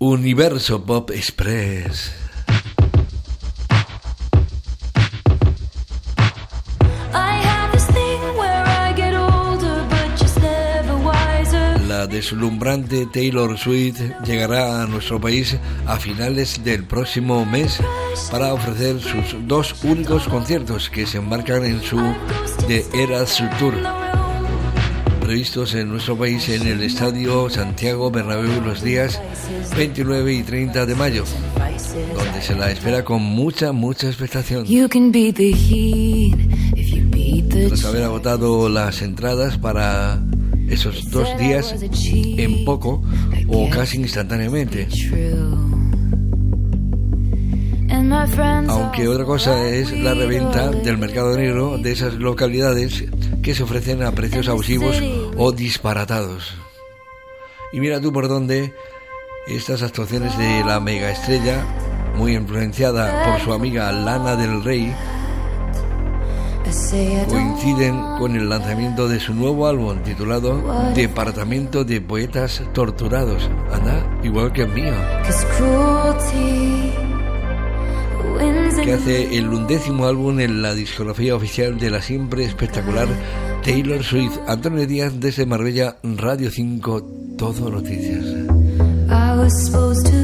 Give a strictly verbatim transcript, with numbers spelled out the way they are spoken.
Universo Pop Express. La deslumbrante Taylor Swift llegará a nuestro país a finales del próximo mes para ofrecer sus dos únicos conciertos que se embarcan en su The Eras Tour, previstos en nuestro país en el Estadio Santiago Bernabéu los días veintinueve y treinta de mayo, donde se la espera con mucha, mucha expectación. Tras haber agotado las entradas para esos dos días en poco o casi instantáneamente. Aunque otra cosa es la reventa del mercado negro de esas localidades que se ofrecen a precios abusivos o disparatados. Y mira tú por dónde estas actuaciones de la mega estrella, muy influenciada por su amiga Lana del Rey, coinciden con el lanzamiento de su nuevo álbum titulado Departamento de Poetas Torturados. Anda, igual que el mío, que hace el undécimo álbum en la discografía oficial de la siempre espectacular Taylor Swift. Antonio Díaz desde Marbella, Radio cinco, Todo Noticias.